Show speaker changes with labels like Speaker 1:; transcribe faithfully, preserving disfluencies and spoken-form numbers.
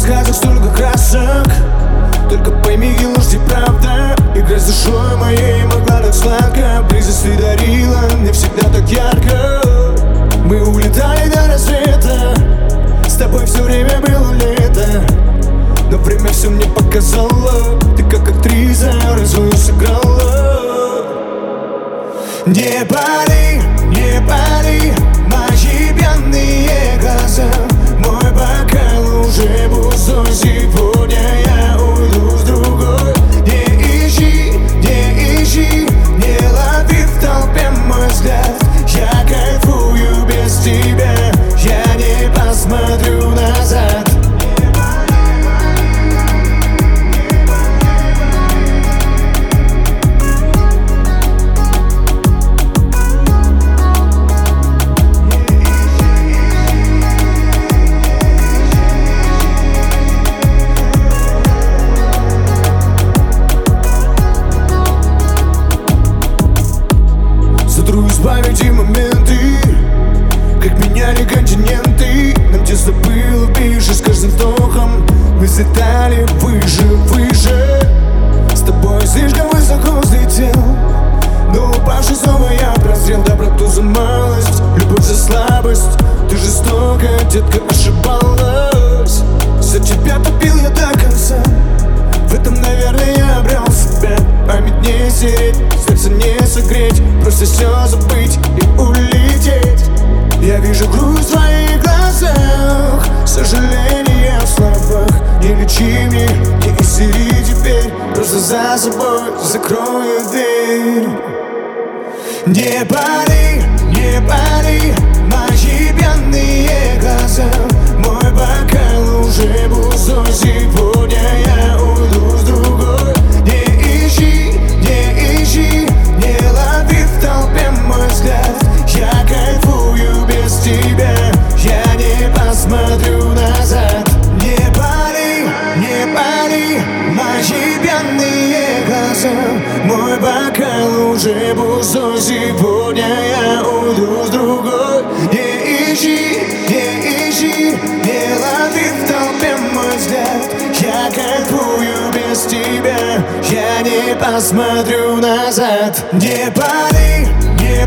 Speaker 1: рассказах столько красок. Только пойми, ложь и правда. Играй с душой моей, могла так сладко. Близость ты дарила, не всегда так ярко. Мы улетали до рассвета, с тобой все время было лето. Но время все мне показало, ты как актриса роль свою сыграла. Не пали, не пали мои пьяные глаза. Мой бокал уже пустой, сегодня я уйду с другой. Не ищи, не ищи, не лови в толпе мой взгляд. Я кайфую без тебя, я не посмотрю назад. Сотру из памяти моменты, как меняли континенты. Нам тесно было ближе, с каждым вдохом мы взлетали выше, выше. С тобой слишком высоко взлетел, но упавший снова я прозрел. Доброту за малость, любовь за слабость. Ты жестокая, детка, ошибалась. За тебя топил я до конца, в этом, наверное, я обрел себя. Память не стереть, сердце не согреть, просто все забыть и улететь. Я вижу грусть в твоих глазах, сожаление в словах. Не лечи мне, не истери теперь, просто за собой закрою дверь. Не пали, не пали мои пьяные глаза. Мой бокал уже пустой, сегодня я уйду с другой. Не ищи, не ищи, не лови в толпе мой взгляд. Я кайфую без тебя, я не посмотрю назад. Не пали, не пали мои пьяные глаза. Мой бокал уже пустой, сегодня я уйду с другой. Не ищи, не ищи, не лови в толпе мой взгляд. Я кайфую без тебя, я не посмотрю назад. Не пали, не